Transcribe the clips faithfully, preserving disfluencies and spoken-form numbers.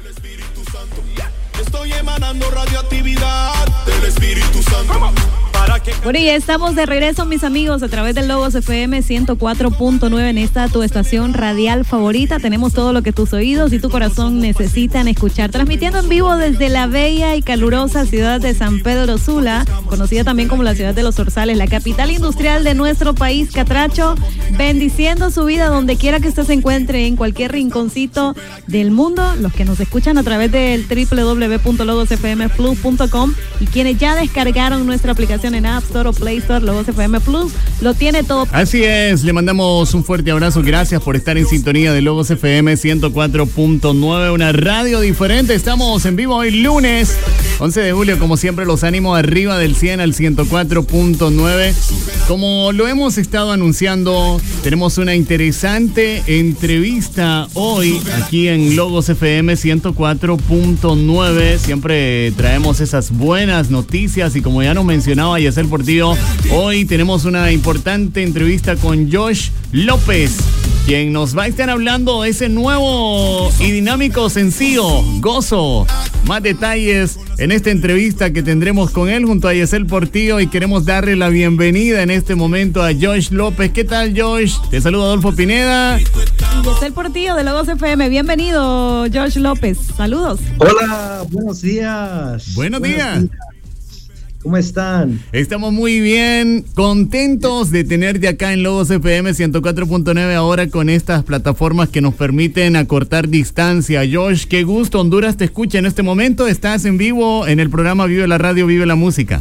Estoy emanando radioactividad del Espíritu Santo. Bueno, y ya estamos de regreso, mis amigos, a través del Logos F M ciento cuatro punto nueve en esta tu estación radial favorita. Tenemos todo lo que tus oídos y tu corazón necesitan escuchar. Transmitiendo en vivo desde la bella y calurosa ciudad de San Pedro Sula, conocida también como la ciudad de los Zorzales, la capital industrial de nuestro país, Catracho, bendiciendo su vida donde quiera que usted se encuentre, en cualquier rinconcito del mundo. Los que nos escuchan a través del doble u doble u doble u punto logos f m plus punto com y quienes ya descargaron nuestra aplicación en App Store o Play Store, Logos F M Plus, lo tiene todo. Así es, le mandamos un fuerte abrazo, gracias por estar en sintonía de Logos F M ciento cuatro punto nueve, una radio diferente. Estamos en vivo hoy lunes once de julio, como siempre los ánimos arriba del cien al ciento cuatro punto nueve. Como lo hemos estado anunciando, tenemos una interesante entrevista hoy aquí en Logos F M ciento cuatro punto nueve. Siempre traemos esas buenas noticias y como ya nos mencionaba Yesel Portillo, hoy tenemos una importante entrevista con Josh López, quien nos va a estar hablando de ese nuevo y dinámico sencillo, Gozo. Más detalles en esta entrevista que tendremos con él junto a Yesel Portillo, y queremos darle la bienvenida en este momento a Josh López. ¿Qué tal, Josh? Te saluda Adolfo Pineda. Yesel Portillo de Logos F M. Bienvenido, Josh López. Saludos. Hola, buenos días. Buenos, buenos días. días. ¿Cómo están? Estamos muy bien, contentos de tenerte acá en Logos F M ciento cuatro punto nueve ahora con estas plataformas que nos permiten acortar distancia. Josh, qué gusto, Honduras te escucha en este momento. Estás en vivo en el programa Vive la Radio, Vive la Música.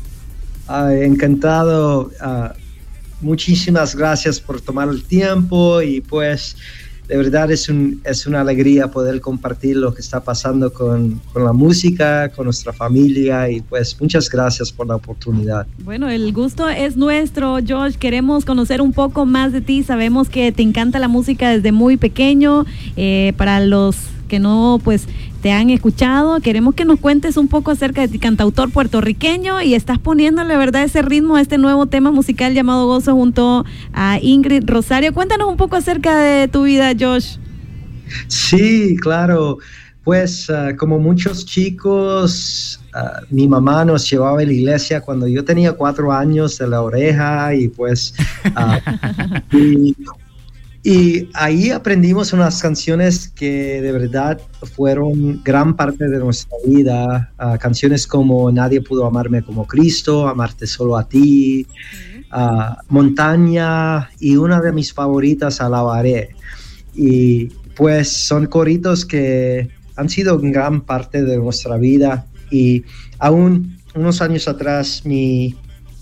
Ah, encantado. Ah, muchísimas gracias por tomar el tiempo y pues de verdad es, un, es una alegría poder compartir lo que está pasando con, con la música, con nuestra familia, y pues muchas gracias por la oportunidad. Bueno, el gusto es nuestro, Josh. Queremos conocer un poco más de ti. Sabemos que te encanta la música desde muy pequeño. Eh, para los que no, pues, te han escuchado, queremos que nos cuentes un poco acerca de ti, cantautor puertorriqueño, y estás poniéndole, ¿verdad?, ese ritmo a este nuevo tema musical llamado Gozo junto a Ingrid Rosario. Cuéntanos un poco acerca de tu vida, Josh. Sí, claro. Pues uh, como muchos chicos, uh, mi mamá nos llevaba a la iglesia cuando yo tenía cuatro años de la oreja, y pues uh, y, y ahí aprendimos unas canciones que de verdad fueron gran parte de nuestra vida, uh, canciones como Nadie pudo amarme como Cristo, Amarte solo a ti, uh, Montaña, y una de mis favoritas, Alabaré. Y pues son coritos que han sido gran parte de nuestra vida, y aún unos años atrás mi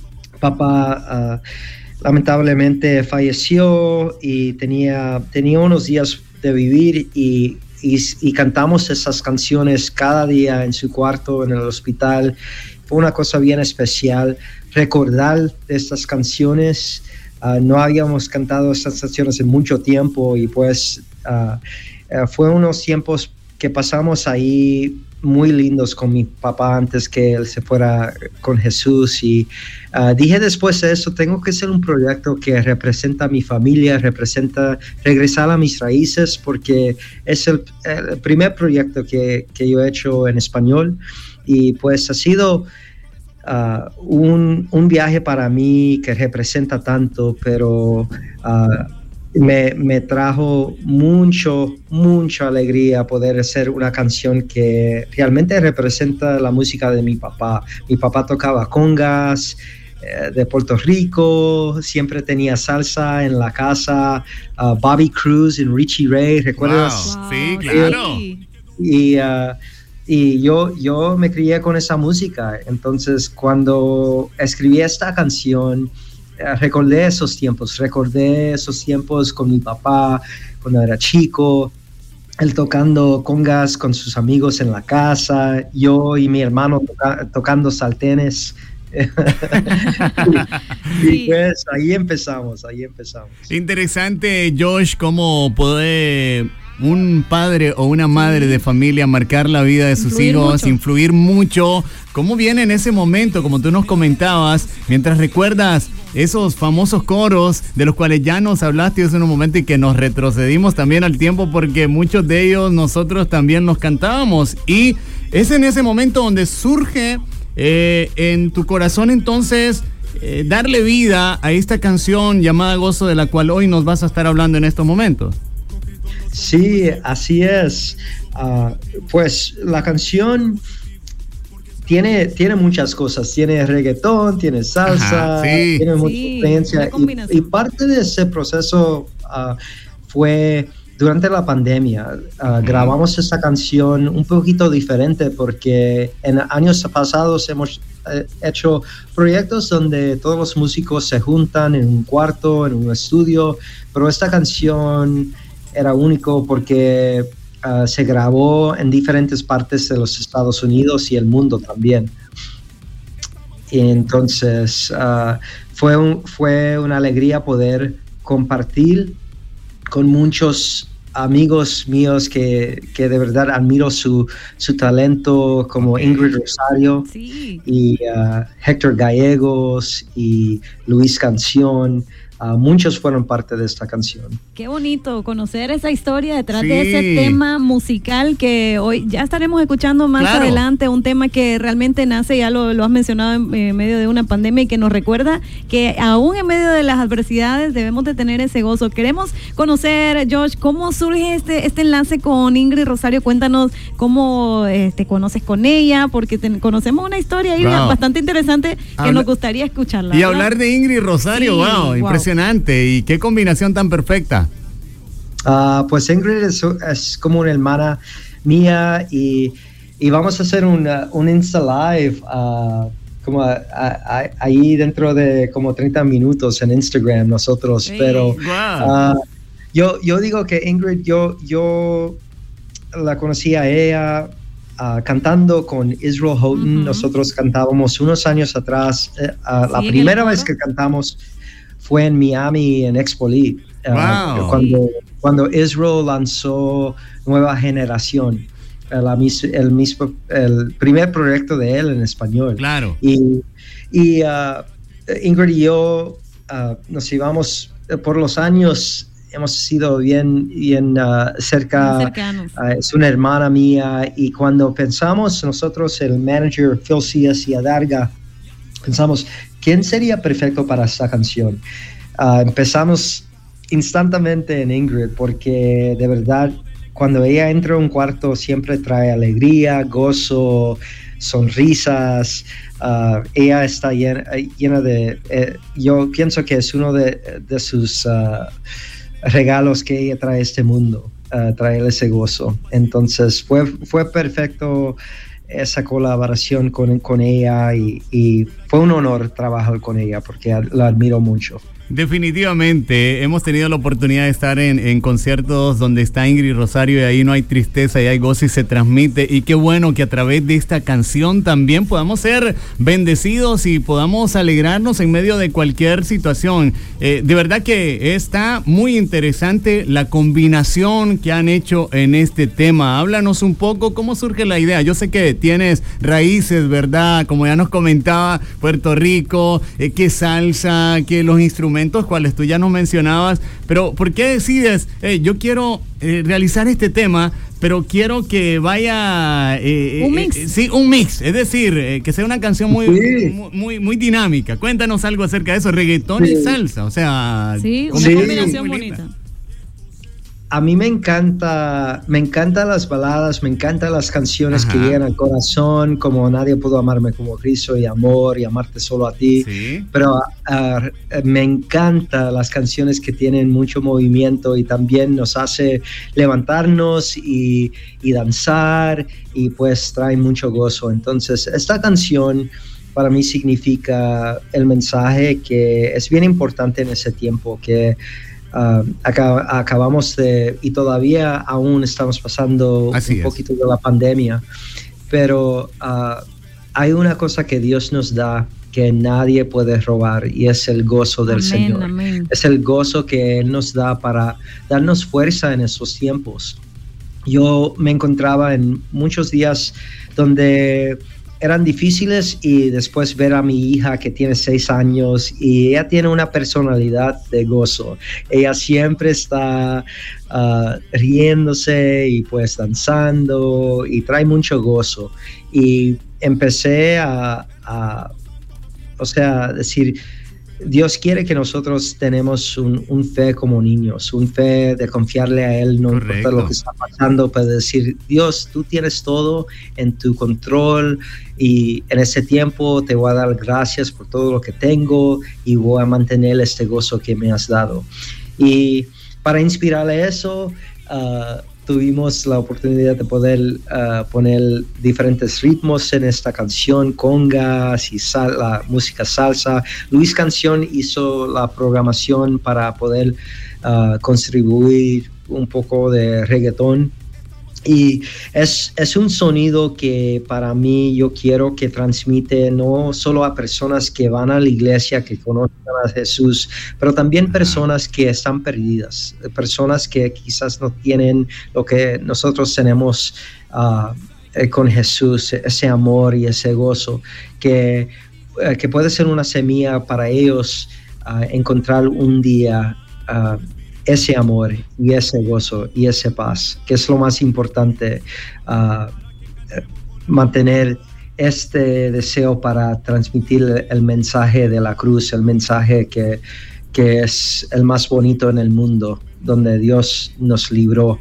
papá uh, lamentablemente falleció y tenía, tenía unos días de vivir, y, y, y cantamos esas canciones cada día en su cuarto en el hospital. Fue una cosa bien especial recordar de estas canciones. Uh, no habíamos cantado estas canciones en mucho tiempo, y pues uh, uh, fue unos tiempos que pasamos ahí muy lindos con mi papá antes que él se fuera con Jesús. Y uh, dije después de eso, tengo que hacer un proyecto que representa a mi familia, representa regresar a mis raíces, porque es el, el primer proyecto que, que yo he hecho en español, y pues ha sido Uh, un, un viaje para mí que representa tanto, pero uh, me, me trajo mucho, mucha alegría poder hacer una canción que realmente representa la música de mi papá. Mi papá tocaba congas eh, de Puerto Rico, siempre tenía salsa en la casa, uh, Bobby Cruz y Richie Ray, ¿recuerdas? Wow. Sí, claro. Y uh, Y yo, yo me crié con esa música. Entonces, cuando escribí esta canción, eh, recordé esos tiempos, recordé esos tiempos con mi papá, cuando era chico, él tocando congas con sus amigos en la casa, yo y mi hermano toca, tocando saltenes. y, y pues ahí empezamos, ahí empezamos. Interesante, Josh, cómo poder un padre o una madre de familia marcar la vida de sus Influir hijos, mucho. influir mucho. ¿Cómo viene en ese momento, como tú nos comentabas, mientras recuerdas esos famosos coros de los cuales ya nos hablaste hace un momento y que nos retrocedimos también al tiempo porque muchos de ellos nosotros también nos cantábamos? Y es en ese momento donde surge eh, en tu corazón entonces eh, darle vida a esta canción llamada Gozo, de la cual hoy nos vas a estar hablando en estos momentos. Sí, así es. Uh, pues la canción tiene, tiene muchas cosas. Tiene reggaetón, tiene salsa, Ajá, sí. tiene mucha Sí, influencia. una Y, combinación. y parte de ese proceso uh, fue durante la pandemia. Uh, grabamos esta canción un poquito diferente porque en años pasados hemos eh, hecho proyectos donde todos los músicos se juntan en un cuarto, en un estudio, pero esta canción era único porque uh, se grabó en diferentes partes de los Estados Unidos y el mundo también. Y entonces uh, fue, un, fue una alegría poder compartir con muchos amigos míos que, que de verdad admiro su, su talento, como Ingrid Rosario, Sí. y uh, Héctor Gallegos y Luis Canción. Uh, muchos fueron parte de esta canción. Qué bonito conocer esa historia detrás Sí. de ese tema musical que hoy ya estaremos escuchando más Claro. adelante, un tema que realmente nace, ya lo, lo has mencionado, en, en medio de una pandemia y que nos recuerda que aún en medio de las adversidades debemos de tener ese gozo. Queremos conocer, Josh, cómo surge este, este enlace con Ingrid Rosario. Cuéntanos cómo eh, te conoces con ella, porque te, conocemos una historia ahí Wow. bastante interesante que Habla- nos gustaría escucharla. Y ¿verdad? hablar de Ingrid Rosario, Sí, wow, wow. impresionante. Y qué combinación tan perfecta. Uh, pues Ingrid es, es como una hermana mía y, y vamos a hacer una, un Insta Live uh, como a- a- a- ahí dentro de como treinta minutos en Instagram nosotros, Sí. pero Wow. uh, yo, yo digo que Ingrid, yo, yo la conocí a ella uh, cantando con Israel Houghton. Ujú. Nosotros cantábamos unos años atrás, eh, uh, la Sí, en el primera coro. vez que cantamos fue en Miami, en Expolit, uh, Wow. cuando, cuando Israel lanzó Nueva Generación, uh, la mis- el, mismo, el primer proyecto de él en español. Claro. Y, y uh, Ingrid y yo uh, nos íbamos uh, por los años, hemos sido bien, bien uh, cerca. Muy cercanos. Uh, es una hermana mía y cuando pensamos nosotros, el manager Phil Cias y Adarga, pensamos, ¿quién sería perfecto para esta canción? Uh, empezamos instantáneamente en Ingrid porque de verdad cuando ella entra a un cuarto siempre trae alegría, gozo, sonrisas. Uh, ella está llena, llena de... Eh, yo pienso que es uno de, de sus uh, regalos que ella trae a este mundo, uh, traer ese gozo. Entonces fue, fue perfecto esa colaboración con, con ella y, y fue un honor trabajar con ella porque la admiro mucho. Definitivamente, hemos tenido la oportunidad de estar en, en conciertos donde está Ingrid Rosario y ahí no hay tristeza y hay gozo y se transmite, y qué bueno que a través de esta canción también podamos ser bendecidos y podamos alegrarnos en medio de cualquier situación. Eh, de verdad que está muy interesante la combinación que han hecho en este tema. Háblanos un poco cómo surge la idea. Yo sé que tienes raíces, ¿verdad? Como ya nos comentaba, Puerto Rico, eh, que salsa, que los instrumentos cuales tú ya nos mencionabas, pero ¿por qué decides, hey, yo quiero eh, realizar este tema, pero quiero que vaya... Eh, Un eh, mix. eh, sí, un mix, es decir, eh, que sea una canción muy, Sí. muy, muy, muy dinámica. Cuéntanos algo acerca de eso, reggaetón Sí. y salsa, o sea... Sí, una Sí. combinación muy linda. bonita. A mí me encanta, me encantan las baladas, me encantan las canciones Ajá. que llegan al corazón, como Nadie pudo amarme como Cristo y Amor y Amarte solo a ti. Sí. Pero uh, me encantan las canciones que tienen mucho movimiento y también nos hace levantarnos y, y danzar y pues traen mucho gozo. Entonces esta canción para mí significa el mensaje que es bien importante en ese tiempo, que Uh, acá, acabamos de, y todavía aún estamos pasando Así un es. poquito de la pandemia, pero uh, hay una cosa que Dios nos da que nadie puede robar y es el gozo del Amén, Señor. amén. Es el gozo que Él nos da para darnos fuerza en estos tiempos. yo me encontraba en muchos días donde eran difíciles, y después ver a mi hija que tiene seis años y ella tiene una personalidad de gozo. Ella siempre está uh, riéndose y pues danzando y trae mucho gozo. Y empecé a, a o sea, decir, Dios quiere que nosotros tenemos un, un fe como niños, un fe de confiarle a Él, no Correcto. Importa lo que está pasando, pero decir, Dios, tú tienes todo en tu control, y en ese tiempo te voy a dar gracias por todo lo que tengo y voy a mantener este gozo que me has dado. Y para inspirarle eso, uh, tuvimos la oportunidad de poder uh, poner diferentes ritmos en esta canción, congas y sal, la música salsa. Luis Canción hizo la programación para poder uh, contribuir un poco de reggaetón. Y es, es un sonido que para mí yo quiero que transmite no solo a personas que van a la iglesia, que conocen a Jesús, pero también personas que están perdidas, personas que quizás no tienen lo que nosotros tenemos uh, eh, con Jesús, ese amor y ese gozo, que, uh, que puede ser una semilla para ellos uh, encontrar un día uh, ese amor y ese gozo y ese paz, que es lo más importante, uh, mantener este deseo para transmitir el mensaje de la cruz, el mensaje que, que es el más bonito en el mundo, donde Dios nos libró.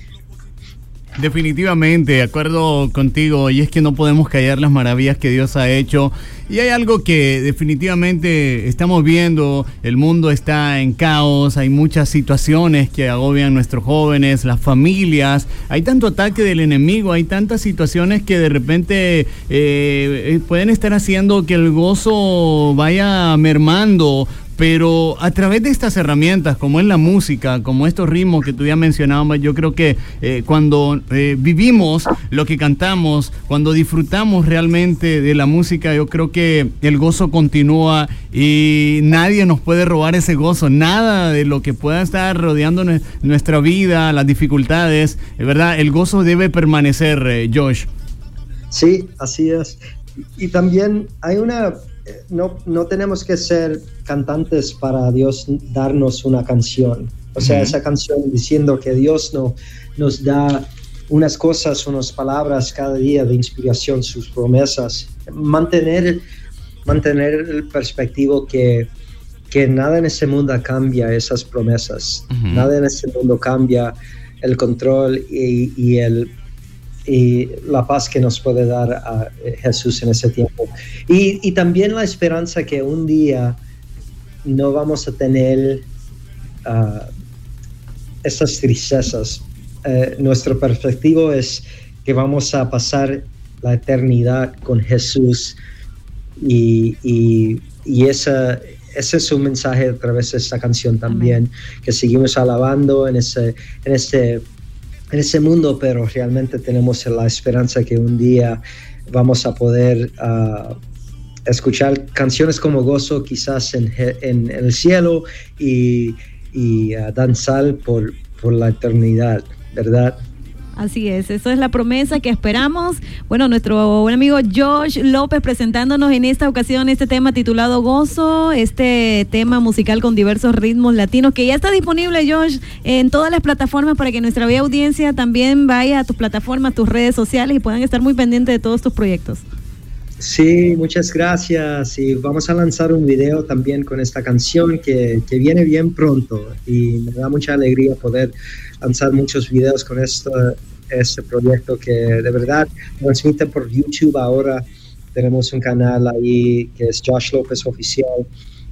Definitivamente, de acuerdo contigo, y es que no podemos callar las maravillas que Dios ha hecho. Y hay algo que definitivamente estamos viendo, el mundo está en caos, hay muchas situaciones que agobian a nuestros jóvenes, las familias, hay tanto ataque del enemigo, hay tantas situaciones que de repente eh, pueden estar haciendo que el gozo vaya mermando. Pero a través de estas herramientas, como es la música, como estos ritmos que tú ya mencionabas, yo creo que eh, cuando eh, vivimos lo que cantamos, cuando disfrutamos realmente de la música, yo creo que el gozo continúa y nadie nos puede robar ese gozo. Nada de lo que pueda estar rodeando nuestra vida, las dificultades, ¿verdad? El gozo debe permanecer, eh, Josh. Sí, así es. Y también hay una... No, no tenemos que ser cantantes para Dios darnos una canción. O sea, uh-huh. esa canción diciendo que Dios no, nos da unas cosas, unas palabras cada día de inspiración, sus promesas. Mantener, mantener el perspectivo que, que nada en este mundo cambia esas promesas. Uh-huh. Nada en este mundo cambia el control y, y el... y la paz que nos puede dar a Jesús en ese tiempo. Y, y también la esperanza que un día no vamos a tener uh, esas tristezas. Uh, nuestro perspectivo es que vamos a pasar la eternidad con Jesús, y, y, y esa, ese es un mensaje a través de esta canción también. Amén. Que seguimos alabando en ese, en este en ese mundo, pero realmente tenemos la esperanza que un día vamos a poder uh, escuchar canciones como Gozo quizás en, en, en el cielo y, y uh, danzar por, por la eternidad, ¿verdad? Así es, eso es la promesa que esperamos. Bueno, nuestro buen amigo Josh López presentándonos en esta ocasión este tema titulado Gozo, este tema musical con diversos ritmos latinos que ya está disponible, Josh, en todas las plataformas para que nuestra bella audiencia también vaya a tus plataformas, tus redes sociales y puedan estar muy pendientes de todos tus proyectos. Sí, muchas gracias, y vamos a lanzar un video también con esta canción que, que viene bien pronto, y me da mucha alegría poder lanzar muchos videos con esto, este proyecto que de verdad transmite por YouTube. Ahora tenemos un canal ahí que es Josh López Oficial,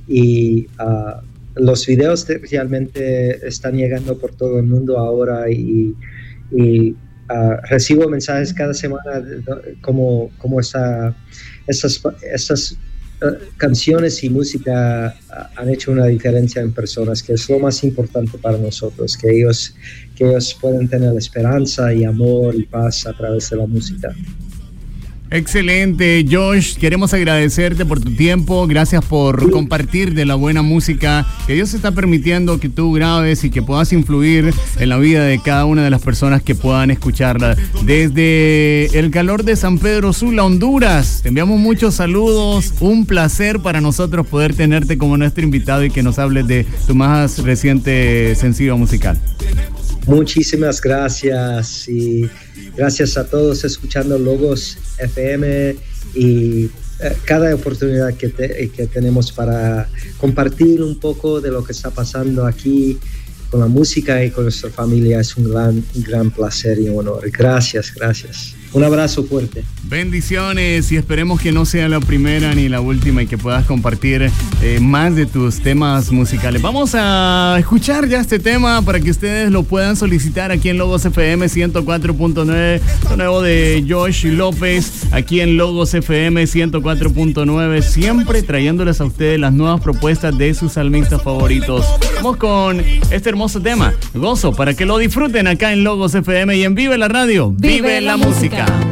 y uh, los videos de, realmente están llegando por todo el mundo ahora, y, y Uh, recibo mensajes cada semana de, de, como, como esa, esas, esas uh, canciones y música uh, han hecho una diferencia en personas, que es lo más importante para nosotros, que ellos, que ellos pueden tener esperanza y amor y paz a través de la música. Excelente, Josh. Queremos agradecerte por tu tiempo. Gracias por compartir de la buena música que Dios está permitiendo que tú grabes y que puedas influir en la vida de cada una de las personas que puedan escucharla. Desde el calor de San Pedro Sula, Honduras, te enviamos muchos saludos. Un placer para nosotros poder tenerte como nuestro invitado y que nos hables de tu más reciente sencillo musical. Muchísimas gracias y gracias a todos escuchando Logos F M y eh, cada oportunidad que, te, que tenemos para compartir un poco de lo que está pasando aquí con la música y con nuestra familia es un gran, un gran placer y honor. Gracias, gracias. Un abrazo fuerte. Bendiciones y esperemos que no sea la primera ni la última y que puedas compartir eh, más de tus temas musicales. Vamos a escuchar ya este tema para que ustedes lo puedan solicitar aquí en Logos F M ciento cuatro punto nueve. Lo nuevo de Josh López aquí en Logos F M ciento cuatro punto nueve. Siempre trayéndoles a ustedes las nuevas propuestas de sus salmistas favoritos. Vamos con este hermoso tema, Gozo, para que lo disfruten acá en Logos F M y en Vive la Radio. Vive, Vive la, la música. música.